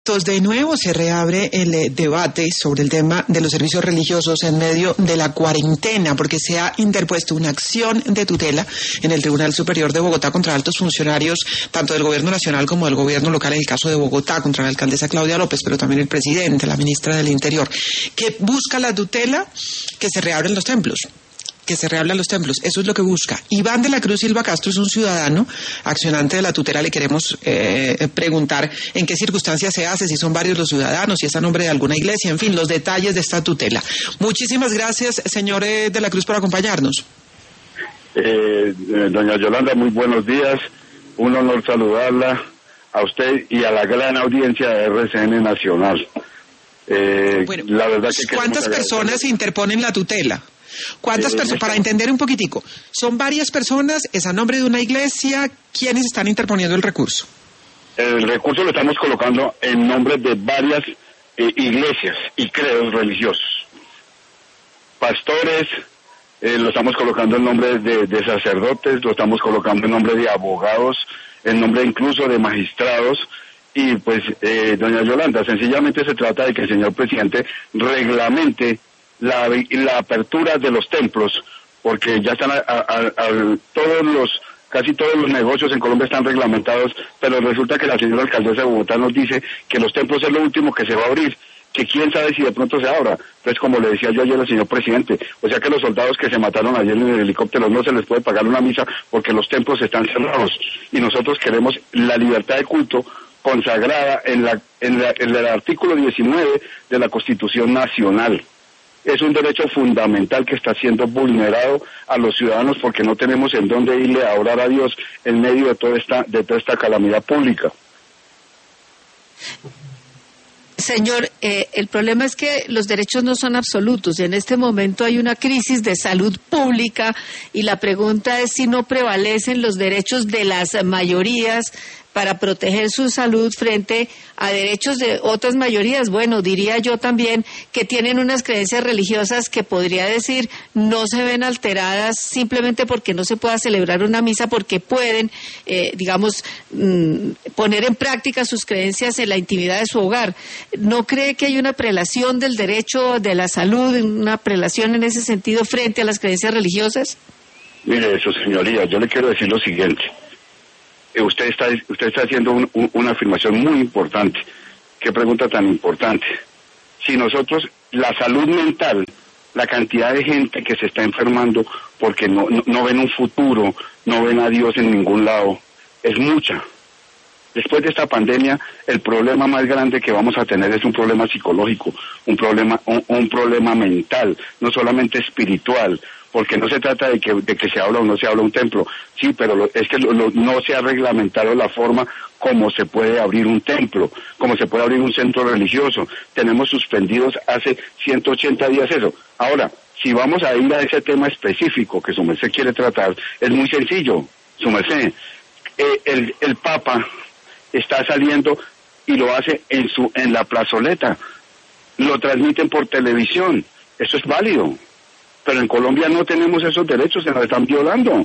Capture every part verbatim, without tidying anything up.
Estos de nuevo se reabre el eh, debate sobre el tema de los servicios religiosos en medio de la cuarentena, porque se ha interpuesto una acción de tutela en el Tribunal Superior de Bogotá contra altos funcionarios, tanto del gobierno nacional como del gobierno local, en el caso de Bogotá, contra la alcaldesa Claudia López, pero también el presidente, la ministra del Interior, que busca la tutela que se reabren los templos. que se reabran los templos, eso es lo que busca. Iván de la Cruz Silva Castro es un ciudadano accionante de la tutela. Le queremos eh, preguntar en qué circunstancias se hace, si son varios los ciudadanos, si es a nombre de alguna iglesia, en fin, los detalles de esta tutela. Muchísimas gracias, señor eh, de la Cruz, por acompañarnos. Eh, doña Yolanda, muy buenos días. Un honor saludarla a usted y a la gran audiencia de R C N Nacional. Eh, bueno, la verdad que ¿cuántas personas interponen la tutela? ¿Cuántas eh, personas? Para entender un poquitico, ¿son varias personas? ¿Es a nombre de una iglesia? ¿Quiénes están interponiendo el recurso? El recurso lo estamos colocando en nombre de varias eh, iglesias y credos religiosos. Pastores, eh, lo estamos colocando en nombre de, de sacerdotes, lo estamos colocando en nombre de abogados, en nombre incluso de magistrados. Y pues, eh, doña Yolanda, sencillamente se trata de que el señor presidente reglamente La, la apertura de los templos, porque ya están a, a, a, todos los, casi todos los negocios en Colombia están reglamentados, pero resulta que la señora alcaldesa de Bogotá nos dice que los templos es lo último que se va a abrir, que quién sabe si de pronto se abra. Entonces, como le decía yo ayer al señor presidente, o sea que los soldados que se mataron ayer en el helicóptero no se les puede pagar una misa porque los templos están cerrados, y nosotros queremos la libertad de culto consagrada en la, en la, en el artículo diecinueve de la Constitución Nacional. Es un derecho fundamental que está siendo vulnerado a los ciudadanos porque no tenemos en dónde irle a orar a Dios en medio de toda esta, de toda esta calamidad pública. Señor, eh, el problema es que los derechos no son absolutos. En este momento hay una crisis de salud pública y la pregunta es si no prevalecen los derechos de las mayorías para proteger su salud frente a derechos de otras mayorías. Bueno, diría yo también que tienen unas creencias religiosas que podría decir no se ven alteradas simplemente porque no se pueda celebrar una misa, porque pueden, eh, digamos, mmm, poner en práctica sus creencias en la intimidad de su hogar. ¿No cree que hay una prelación del derecho de la salud, una prelación en ese sentido frente a las creencias religiosas? Mire eso, señoría, yo le quiero decir lo siguiente. Usted está, usted está haciendo un, un, una afirmación muy importante. Qué pregunta tan importante. Si nosotros, la salud mental, la cantidad de gente que se está enfermando porque no, no, no ven un futuro, no ven a Dios en ningún lado, es mucha. Después de esta pandemia, el problema más grande que vamos a tener es un problema psicológico, un problema, un, un problema mental, no solamente espiritual, porque no se trata de que, de que se habla o no se habla un templo, sí, pero lo, es que lo, lo, no se ha reglamentado la forma como se puede abrir un templo, como se puede abrir un centro religioso. Tenemos suspendidos hace ciento ochenta días eso. Ahora, si vamos a ir a ese tema específico que su merced quiere tratar, es muy sencillo, su merced. Eh, el, el Papa está saliendo y lo hace en su en la plazoleta, lo transmiten por televisión, eso es válido, pero en Colombia no tenemos esos derechos, se nos están violando,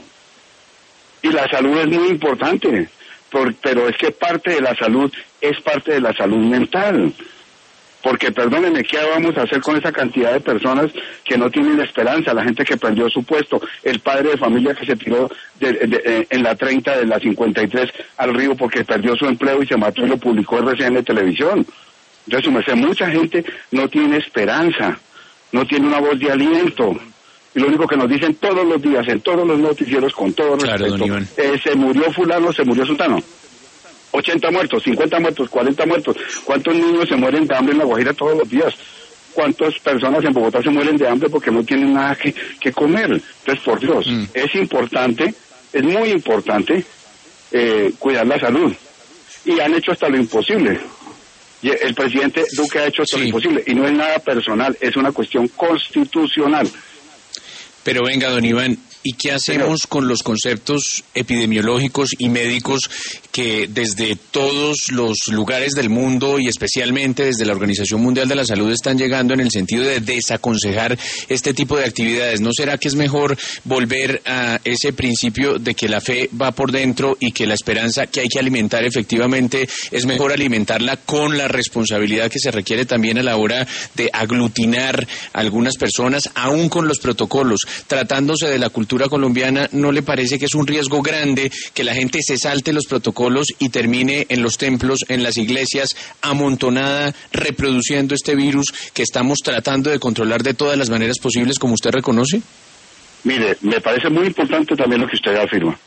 y la salud es muy importante, por, pero es que parte de la salud es parte de la salud mental, porque perdónenme, ¿qué vamos a hacer con esa cantidad de personas que no tienen esperanza? La gente que perdió su puesto, el padre de familia que se tiró de, de, de, en la treinta de la cincuenta y tres al río porque perdió su empleo y se mató y lo publicó R C N Televisión. Entonces, me dice, mucha gente no tiene esperanza, no tiene una voz de aliento. Y lo único que nos dicen todos los días, en todos los noticieros, con todo claro, respeto, eh, se murió fulano, se murió sultano. ochenta muertos, cincuenta muertos, cuarenta muertos. ¿Cuántos niños se mueren de hambre en La Guajira todos los días? ¿Cuántas personas en Bogotá se mueren de hambre porque no tienen nada que, que comer? Entonces, por Dios, mm. es importante, es muy importante eh, cuidar la salud. Y han hecho hasta lo imposible. Y el presidente Duque ha hecho hasta sí. lo imposible. Y no es nada personal, es una cuestión constitucional. Pero venga, don Iván, ¿Y qué hacemos Pero, con los conceptos epidemiológicos y médicos que desde todos los lugares del mundo y especialmente desde la Organización Mundial de la Salud están llegando en el sentido de desaconsejar este tipo de actividades? ¿No será que es mejor volver a ese principio de que la fe va por dentro y que la esperanza que hay que alimentar efectivamente es mejor alimentarla con la responsabilidad que se requiere también a la hora de aglutinar a algunas personas, aún con los protocolos? Tratándose de la cultura colombiana, ¿no le parece que es un riesgo grande que la gente se salte los protocolos y termine en los templos, en las iglesias, amontonada, reproduciendo este virus que estamos tratando de controlar de todas las maneras posibles, como usted reconoce? Mire, me parece muy importante también lo que usted afirma.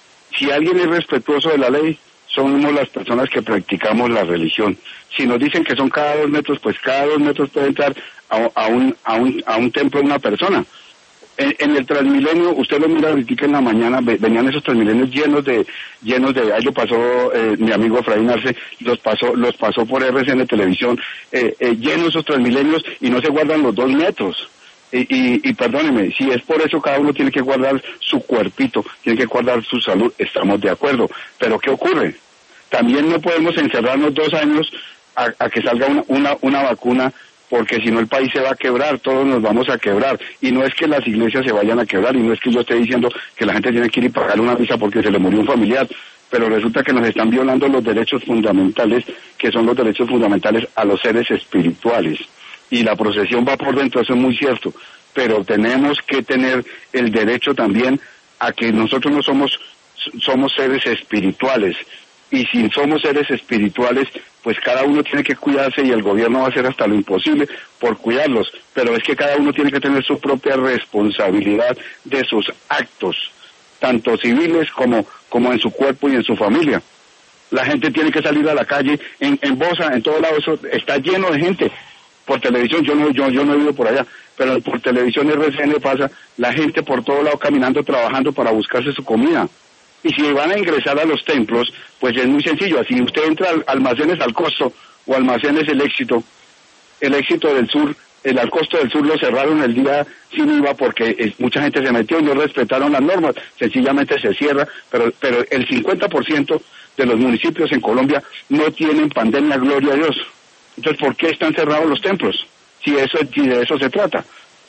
Si alguien es respetuoso de la ley, somos las personas que practicamos la religión. Si nos dicen que son cada dos metros, pues cada dos metros puede entrar a, a, un, a, un, a un templo una persona. En, en el Transmilenio, usted lo mira ahorita en la mañana, venían esos Transmilenios llenos de, llenos de, ahí lo pasó eh, mi amigo Efraín Arce, los pasó, los pasó por R C N Televisión, eh, eh, llenos esos Transmilenios y no se guardan los dos metros. Y, y, y perdóneme, si es por eso cada uno tiene que guardar su cuerpito, tiene que guardar su salud, estamos de acuerdo. Pero ¿qué ocurre? También no podemos encerrarnos dos años a, a que salga una, una, una vacuna, porque si no el país se va a quebrar, todos nos vamos a quebrar. Y no es que las iglesias se vayan a quebrar, y no es que yo esté diciendo que la gente tiene que ir y pagar una misa porque se le murió un familiar, pero resulta que nos están violando los derechos fundamentales, que son los derechos fundamentales a los seres espirituales. Y la procesión va por dentro, eso es muy cierto, pero tenemos que tener el derecho también a que nosotros no somos, somos seres espirituales. Y si somos seres espirituales, pues cada uno tiene que cuidarse y el gobierno va a hacer hasta lo imposible por cuidarlos. Pero es que cada uno tiene que tener su propia responsabilidad de sus actos, tanto civiles como, como en su cuerpo y en su familia. La gente tiene que salir a la calle, en, en Bosa, en todo lado, eso está lleno de gente. Por televisión, yo no, yo, yo no he ido por allá, pero por televisión R C N pasa la gente por todo lado caminando, trabajando para buscarse su comida. Y si van a ingresar a los templos, pues es muy sencillo. Si usted entra al almacenes al costo o almacenes el éxito, el éxito del sur, el al costo del sur lo cerraron el día sin I V A porque eh, mucha gente se metió y no respetaron las normas. Sencillamente se cierra, pero, pero el cincuenta por ciento de los municipios en Colombia no tienen pandemia, gloria a Dios. Entonces, ¿por qué están cerrados los templos? Si eso, si de eso se trata.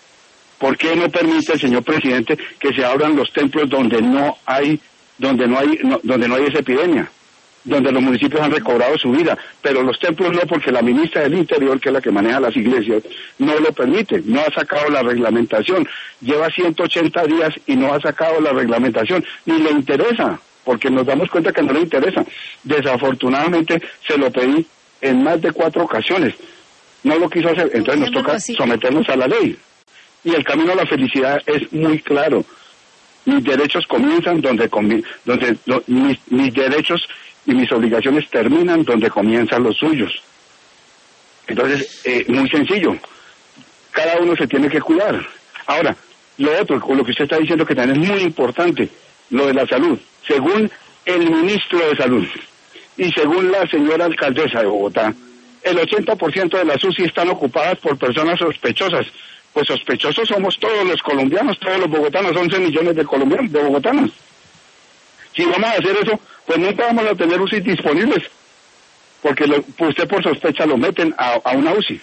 ¿Por qué no permite el señor presidente que se abran los templos donde no hay donde no hay no, donde no hay esa epidemia, donde los municipios han recobrado su vida, pero los templos no, porque la ministra del Interior, que es la que maneja las iglesias, no lo permite, no ha sacado la reglamentación, lleva ciento ochenta días y no ha sacado la reglamentación, ni le interesa, porque nos damos cuenta que no le interesa. Desafortunadamente se lo pedí en más de cuatro ocasiones, no lo quiso hacer, entonces nos toca someternos a la ley, y el camino a la felicidad es muy claro. Mis derechos comienzan donde, donde no, mis, mis derechos y mis obligaciones terminan donde comienzan los suyos. Entonces, eh, muy sencillo, cada uno se tiene que cuidar. Ahora, lo otro, con lo que usted está diciendo que también es muy importante, lo de la salud. Según el ministro de Salud y según la señora alcaldesa de Bogotá, el ochenta por ciento de las U C I están ocupadas por personas sospechosas. Pues sospechosos somos todos los colombianos, todos los bogotanos, once millones de colombianos, de bogotanos. Si vamos a hacer eso, pues nunca vamos a tener U C I disponibles, porque lo, pues usted por sospecha lo meten a, a una U C I.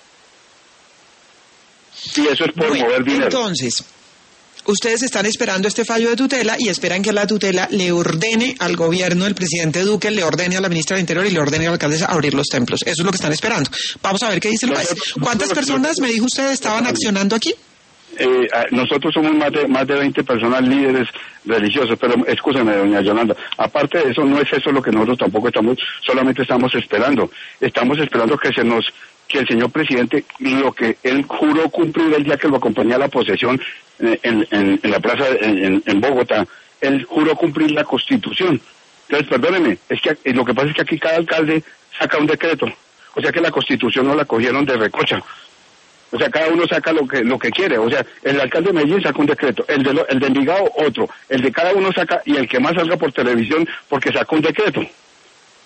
Y eso es por bueno, mover dinero. Entonces, ustedes están esperando este fallo de tutela y esperan que la tutela le ordene al gobierno, el presidente Duque, le ordene a la ministra del Interior y le ordene a la alcaldesa abrir los templos. Eso es lo que están esperando. Vamos a ver qué dice el juez. ¿Cuántas personas, me dijo usted, estaban accionando aquí? Eh, nosotros somos más de más de veinte personas líderes religiosos, pero escúcheme, doña Yolanda, aparte de eso, no es eso lo que nosotros tampoco estamos, solamente estamos esperando. Estamos esperando que se nos que el señor presidente, lo que él juró cumplir el día que lo acompañé a la posesión en, en, en la plaza en, en Bogotá, él juró cumplir la Constitución. Entonces, perdóneme, es que lo que pasa es que aquí cada alcalde saca un decreto, o sea que la Constitución no la cogieron de recocha. O sea, cada uno saca lo que lo que quiere. O sea, el alcalde de Medellín saca un decreto, el de, lo, el de Envigado otro, el de cada uno saca, y el que más salga por televisión porque saca un decreto.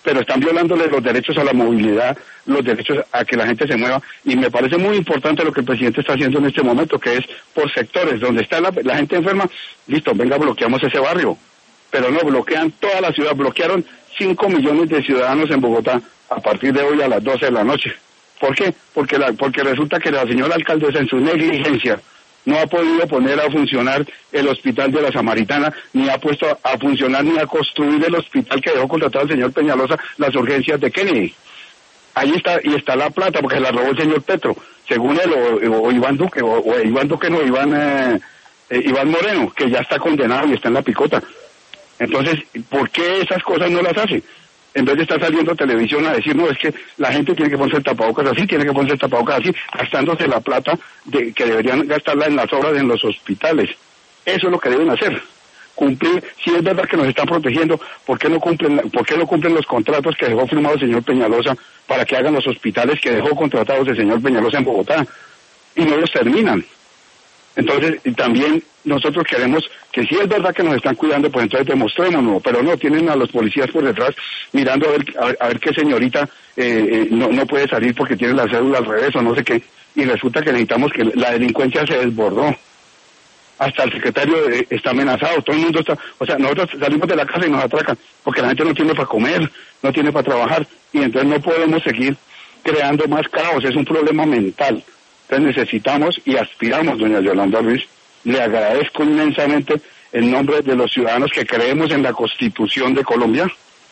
pero están violándole los derechos a la movilidad, los derechos a que la gente se mueva, y me parece muy importante lo que el presidente está haciendo en este momento, que es por sectores, donde está la, la gente enferma, listo, venga, bloqueamos ese barrio, pero no, bloquean toda la ciudad, bloquearon cinco millones de ciudadanos en Bogotá a partir de hoy a las doce de la noche. ¿Por qué? Porque, la, porque resulta que la señora alcaldesa en su negligencia no ha podido poner a funcionar el hospital de la Samaritana, ni ha puesto a funcionar ni a construir el hospital que dejó contratado el señor Peñalosa, las urgencias de Kennedy. Ahí está, y está la plata, porque la robó el señor Petro, según él, o, o Iván Duque, o, o Iván Duque no, Iván, eh, eh, Iván Moreno, que ya está condenado y está en la picota. Entonces, ¿por qué esas cosas no las hace? En vez de estar saliendo a televisión a decir, no, es que la gente tiene que ponerse el tapabocas así, tiene que ponerse el tapabocas así, gastándose la plata de, que deberían gastarla en las obras en los hospitales. Eso es lo que deben hacer. Cumplir, si es verdad que nos están protegiendo, ¿por qué no cumplen, por qué no cumplen los contratos que dejó firmado el señor Peñalosa para que hagan los hospitales que dejó contratados el señor Peñalosa en Bogotá? Y no los terminan. Entonces, y también nosotros queremos que si es verdad que nos están cuidando, pues entonces demostrémonos, pero no, tienen a los policías por detrás mirando a ver, a, a ver qué señorita eh, eh, no, no puede salir porque tiene la cédula al revés o no sé qué, y resulta que necesitamos que la delincuencia se desbordó. Hasta el secretario eh, está amenazado, todo el mundo está, o sea, nosotros salimos de la casa y nos atracan, porque la gente no tiene para comer, no tiene para trabajar, y entonces no podemos seguir creando más caos, es un problema mental. Entonces necesitamos y aspiramos, doña Yolanda Ruiz, le agradezco inmensamente en nombre de los ciudadanos que creemos en la Constitución de Colombia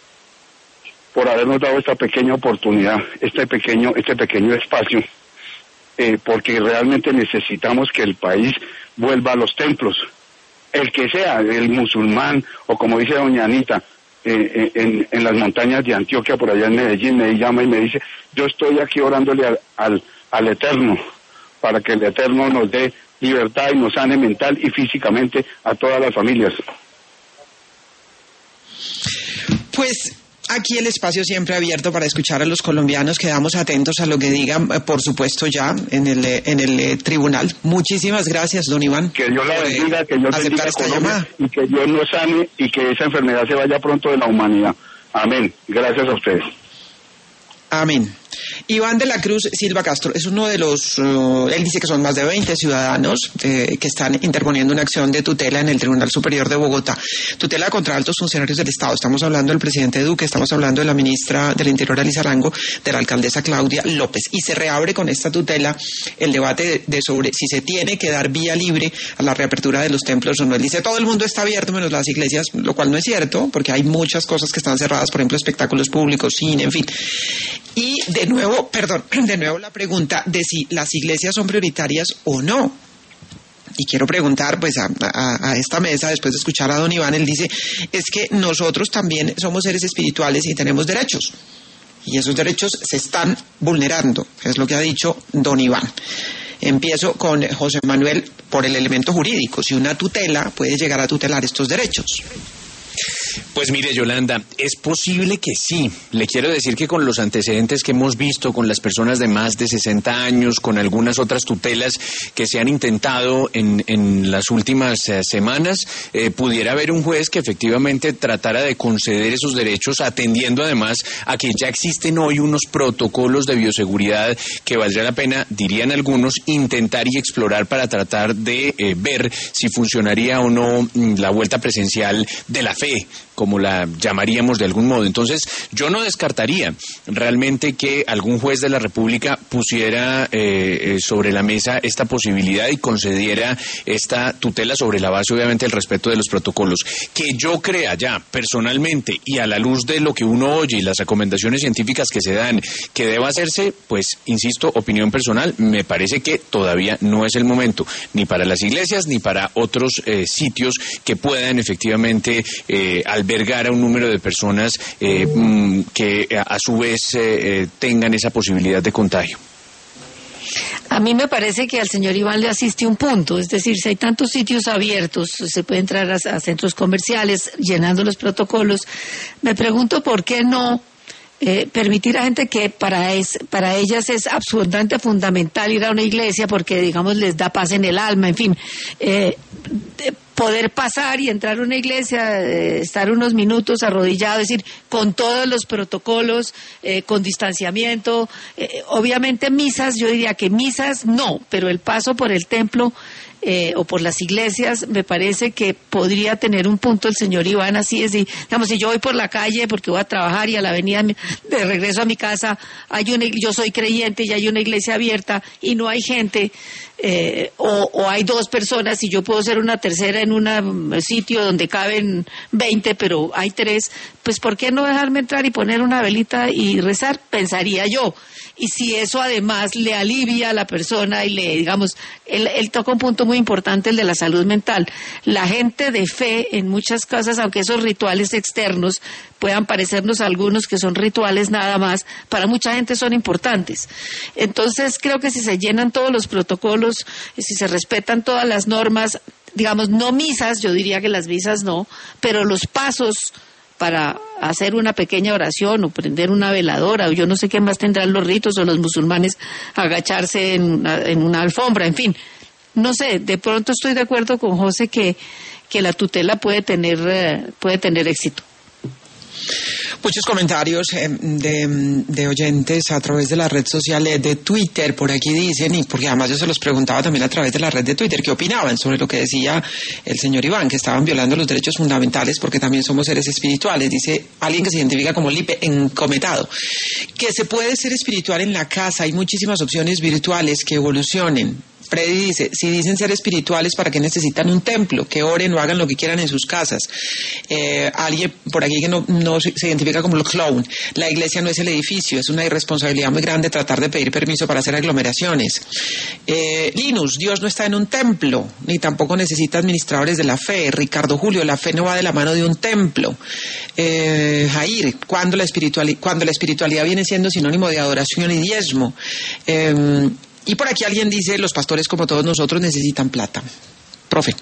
por habernos dado esta pequeña oportunidad, este pequeño, este pequeño espacio, eh, porque realmente necesitamos que el país vuelva a los templos, el que sea, el musulmán, o como dice doña Anita, eh, en, en las montañas de Antioquia, por allá en Medellín, me llama y me dice, yo estoy aquí orándole al, al, al Eterno, para que el Eterno nos dé libertad y nos sane mental y físicamente a todas las familias. Pues aquí el espacio siempre abierto para escuchar a los colombianos, quedamos atentos a lo que digan, por supuesto, ya en el en el eh, tribunal. Muchísimas gracias, don Iván. Que Dios la bendiga, que Dios bendiga esta llamada y que Dios nos sane y que esa enfermedad se vaya pronto de la humanidad. Amén. Gracias a ustedes. Amén. Iván de la Cruz Silva Castro es uno de los, uh, él dice que son más de veinte ciudadanos eh, que están interponiendo una acción de tutela en el Tribunal Superior de Bogotá. Tutela contra altos funcionarios del Estado. Estamos hablando del presidente Duque, estamos hablando de la ministra del Interior, Alicia Arango, de la alcaldesa Claudia López. Y se reabre con esta tutela el debate de, de sobre si se tiene que dar vía libre a la reapertura de los templos o no. Él dice, todo el mundo está abierto menos las iglesias, lo cual no es cierto, porque hay muchas cosas que están cerradas, por ejemplo, espectáculos públicos, cine, en fin. Y de nuevo, perdón, de nuevo la pregunta de si las iglesias son prioritarias o no. Y quiero preguntar pues a, a, a esta mesa, después de escuchar a don Iván, él dice, es que nosotros también somos seres espirituales y tenemos derechos. Y esos derechos se están vulnerando, es lo que ha dicho don Iván. Empiezo con José Manuel por el elemento jurídico, si una tutela puede llegar a tutelar estos derechos. Pues mire, Yolanda, es posible que sí. Le quiero decir que con los antecedentes que hemos visto, con las personas de más de sesenta años, con algunas otras tutelas que se han intentado en, en las últimas eh, semanas, eh, pudiera haber un juez que efectivamente tratara de conceder esos derechos, atendiendo además a que ya existen hoy unos protocolos de bioseguridad que valdría la pena, dirían algunos, intentar y explorar para tratar de eh, ver si funcionaría o no mm, la vuelta presencial de la fe, como la llamaríamos de algún modo. Entonces, yo no descartaría realmente que algún juez de la República pusiera eh, sobre la mesa esta posibilidad y concediera esta tutela sobre la base, obviamente, del respeto de los protocolos. Que yo crea ya, personalmente, y a la luz de lo que uno oye y las recomendaciones científicas que se dan, que deba hacerse, pues, insisto, opinión personal, me parece que todavía no es el momento, ni para las iglesias, ni para otros eh, sitios que puedan efectivamente eh, albergar a un número de personas eh, que a su vez eh, tengan esa posibilidad de contagio. A mí me parece que al señor Iván le asiste un punto, es decir, si hay tantos sitios abiertos, se puede entrar a, a centros comerciales llenando los protocolos, me pregunto por qué no Eh, permitir a gente que para es para ellas es absolutamente fundamental ir a una iglesia porque, digamos, les da paz en el alma, en fin, eh, de, poder pasar y entrar a una iglesia, eh, estar unos minutos arrodillado, es decir, con todos los protocolos, eh, con distanciamiento. Eh, obviamente misas, yo diría que misas no, pero el paso por el templo eh, o por las iglesias me parece que podría tener un punto el señor Iván, así es, y, digamos, si yo voy por la calle porque voy a trabajar y a la avenida de regreso a mi casa, hay una, yo soy creyente y hay una iglesia abierta y no hay gente, Eh, o, o hay dos personas y yo puedo ser una tercera en un sitio donde caben veinte, pero hay tres, pues ¿por qué no dejarme entrar y poner una velita y rezar? Pensaría yo. Y si eso además le alivia a la persona y le, digamos, él, él toca un punto muy importante, el de la salud mental. La gente de fe en muchas cosas, aunque esos rituales externos puedan parecernos algunos que son rituales nada más, para mucha gente son importantes. Entonces creo que si se llenan todos los protocolos, si se respetan todas las normas, digamos, no misas, yo diría que las misas no, pero los pasos para hacer una pequeña oración o prender una veladora, o yo no sé qué más tendrán los ritos, o los musulmanes agacharse en una, en una alfombra, en fin, no sé, de pronto estoy de acuerdo con José que, que la tutela puede tener, eh, puede tener éxito. Muchos comentarios eh, de, de oyentes a través de la red social eh, de Twitter, por aquí dicen, y porque además yo se los preguntaba también a través de la red de Twitter, ¿qué opinaban sobre lo que decía el señor Iván, que estaban violando los derechos fundamentales porque también somos seres espirituales? Dice alguien que se identifica como Lipe Encometado, que se puede ser espiritual en la casa, hay muchísimas opciones virtuales que evolucionen. Freddy dice, si dicen ser espirituales, ¿para qué necesitan un templo? Que oren o hagan lo que quieran en sus casas. Eh, alguien por aquí que no, no se, se identifica como el clown. La iglesia no es el edificio, es una irresponsabilidad muy grande tratar de pedir permiso para hacer aglomeraciones. Eh, Linus, Dios no está en un templo, ni tampoco necesita administradores de la fe. Ricardo Julio, la fe no va de la mano de un templo. Eh, Jair, ¿cuándo la, espirituali- cuando la espiritualidad viene siendo sinónimo de adoración y diezmo? Eh, Y por aquí alguien dice, los pastores como todos nosotros necesitan plata. Profe.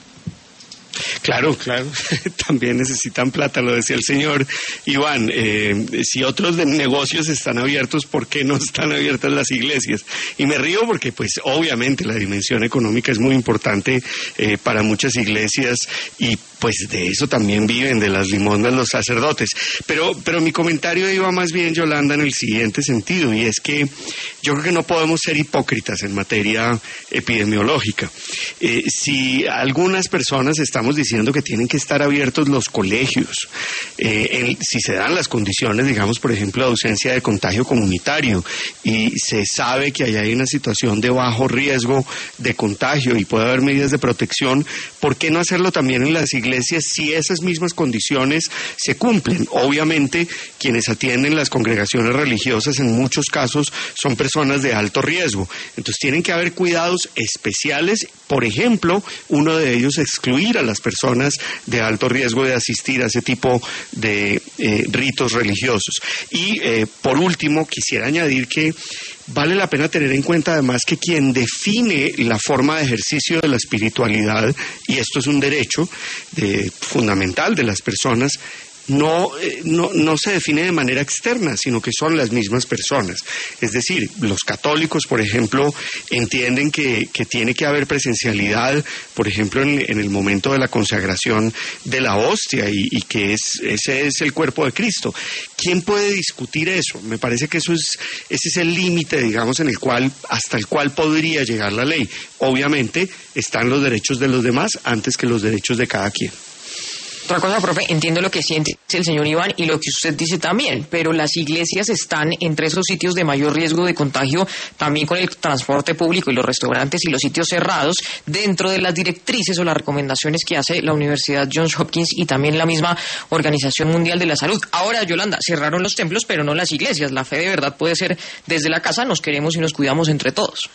Claro, claro, también necesitan plata, lo decía el señor Iván. Eh, si otros de negocios están abiertos, ¿por qué no están abiertas las iglesias? Y me río porque, pues, obviamente la dimensión económica es muy importante eh, para muchas iglesias y, pues, de eso también viven, de las limosnas los sacerdotes. Pero, pero mi comentario iba más bien, Yolanda, en el siguiente sentido, y es que yo creo que no podemos ser hipócritas en materia epidemiológica. Eh, si algunas personas estamos diciendo que tienen que estar abiertos los colegios, eh, el, si se dan las condiciones, digamos, por ejemplo, de ausencia de contagio comunitario, y se sabe que allá hay una situación de bajo riesgo de contagio y puede haber medidas de protección, ¿por qué no hacerlo también en las iglesias si esas mismas condiciones se cumplen? Obviamente, quienes atienden las congregaciones religiosas en muchos casos son personas de alto riesgo, entonces tienen que haber cuidados especiales, por ejemplo, uno de ellos excluir a las personas de alto riesgo de asistir a ese tipo de eh, ritos religiosos. Y eh, por último, quisiera añadir que vale la pena tener en cuenta además que quien define la forma de ejercicio de la espiritualidad, y esto es un derecho de, fundamental de las personas, No, eh, no, no se define de manera externa, sino que son las mismas personas. Es decir, los católicos, por ejemplo, entienden que, que tiene que haber presencialidad, por ejemplo, en, en el momento de la consagración de la hostia, y, y que es, ese es el cuerpo de Cristo. ¿Quién puede discutir eso? Me parece que eso es, ese es el límite, digamos, en el cual, hasta el cual podría llegar la ley. Obviamente, están los derechos de los demás antes que los derechos de cada quien. Otra cosa, profe, entiendo lo que siente el señor Iván y lo que usted dice también, pero las iglesias están entre esos sitios de mayor riesgo de contagio, también con el transporte público y los restaurantes y los sitios cerrados, dentro de las directrices o las recomendaciones que hace la Universidad Johns Hopkins y también la misma Organización Mundial de la Salud. Ahora, Yolanda, cerraron los templos, pero no las iglesias. La fe de verdad puede ser desde la casa, nos queremos y nos cuidamos entre todos.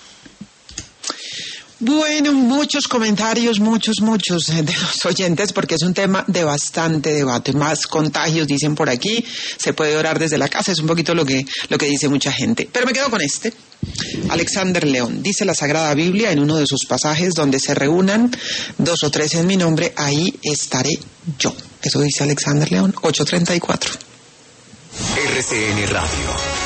Bueno, muchos comentarios, muchos, muchos de los oyentes, porque es un tema de bastante debate. Más contagios, dicen por aquí, se puede orar desde la casa, es un poquito lo que, lo que dice mucha gente. Pero me quedo con este. Alexander León, dice la Sagrada Biblia en uno de sus pasajes, donde se reúnan dos o tres en mi nombre, ahí estaré yo. Eso dice Alexander León, ocho treinta y cuatro. R C N Radio.